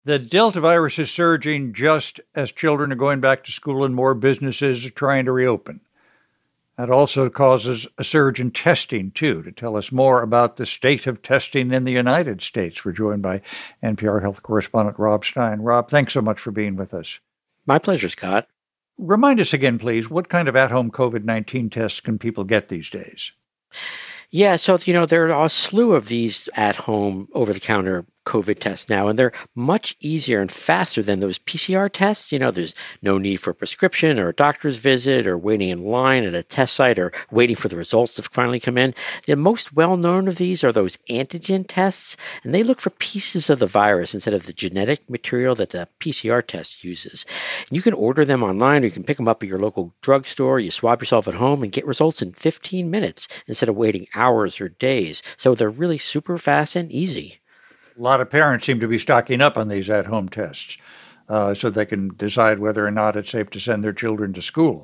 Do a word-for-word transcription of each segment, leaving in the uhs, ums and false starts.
The Delta virus is surging just as children are going back to school and more businesses are trying to reopen. That also causes a surge in testing, too. To tell us more about the state of testing in the United States, we're joined by N P R health correspondent Rob Stein. Rob, thanks so much for being with us. My pleasure, Scott. Remind us again, please, what kind of at-home COVID nineteen tests can people get these days? Yeah, so, you know, there are a slew of these at-home, over-the-counter COVID tests now, and they're much easier and faster than those P C R tests. You know, there's no need for a prescription or a doctor's visit or waiting in line at a test site or waiting for the results to finally come in. The most well-known of these are those antigen tests, and they look for pieces of the virus instead of the genetic material that the P C R test uses. And you can order them online, or you can pick them up at your local drugstore. You swab yourself at home and get results in fifteen minutes instead of waiting hours or days. So they're really super fast and easy. A lot of parents seem to be stocking up on these at-home tests uh, so they can decide whether or not it's safe to send their children to school.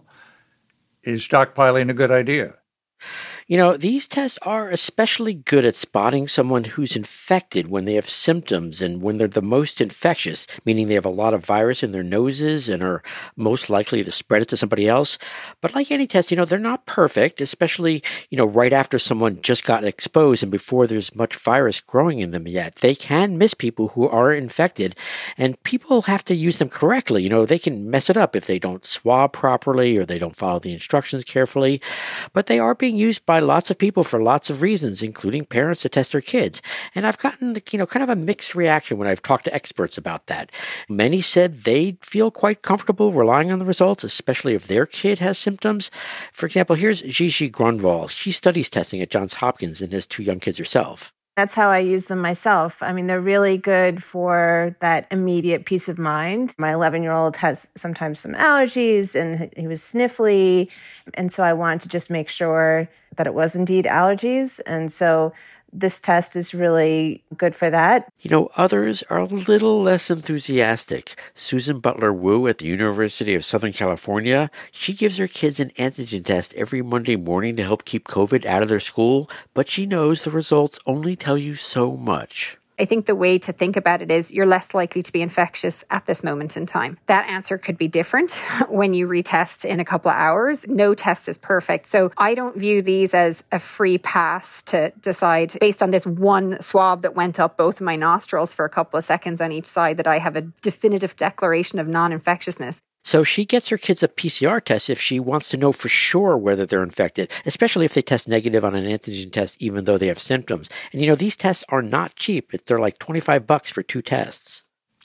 Is stockpiling a good idea? You know, these tests are especially good at spotting someone who's infected when they have symptoms and when they're the most infectious, meaning they have a lot of virus in their noses and are most likely to spread it to somebody else. But like any test, you know, they're not perfect, especially, you know, right after someone just got exposed and before there's much virus growing in them yet. They can miss people who are infected, and people have to use them correctly. You know, they can mess it up if they don't swab properly or they don't follow the instructions carefully. But they are being used by lots of people for lots of reasons, including parents to test their kids. And I've gotten, you know, kind of a mixed reaction when I've talked to experts about that. Many said they feel quite comfortable relying on the results, especially if their kid has symptoms. For example, here's Gigi Grunwald. She studies testing at Johns Hopkins and has two young kids herself. That's how I use them myself. I mean, they're really good for that immediate peace of mind. My eleven-year-old has sometimes some allergies and he was sniffly. And so I wanted to just make sure that it was indeed allergies. And so this test is really good for that. You know, others are a little less enthusiastic. Susan Butler Wu at the University of Southern California, she gives her kids an antigen test every Monday morning to help keep COVID out of their school, but she knows the results only tell you so much. I think the way to think about it is you're less likely to be infectious at this moment in time. That answer could be different when you retest in a couple of hours. No test is perfect. So I don't view these as a free pass to decide based on this one swab that went up both of my nostrils for a couple of seconds on each side that I have a definitive declaration of non-infectiousness. So she gets her kids a P C R test if she wants to know for sure whether they're infected, especially if they test negative on an antigen test, even though they have symptoms. And, you know, these tests are not cheap. They're like twenty-five bucks for two tests.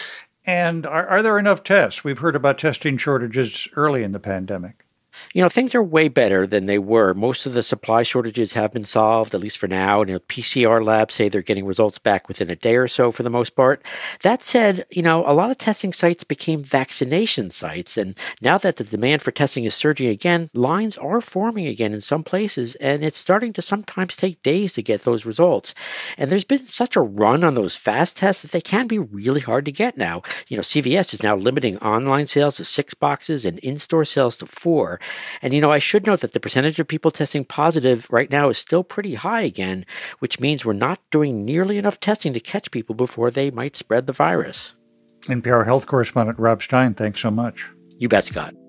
And are, are there enough tests? We've heard about testing shortages early in the pandemic. You know, things are way better than they were. Most of the supply shortages have been solved, at least for now. And, you know, P C R labs say they're getting results back within a day or so for the most part. That said, you know, a lot of testing sites became vaccination sites. And now that the demand for testing is surging again, lines are forming again in some places. And it's starting to sometimes take days to get those results. And there's been such a run on those fast tests that they can be really hard to get now. You know, C V S is now limiting online sales to six boxes and in-store sales to four. And, you know, I should note that the percentage of people testing positive right now is still pretty high again, which means we're not doing nearly enough testing to catch people before they might spread the virus. N P R health correspondent Rob Stein, thanks so much. You bet, Scott.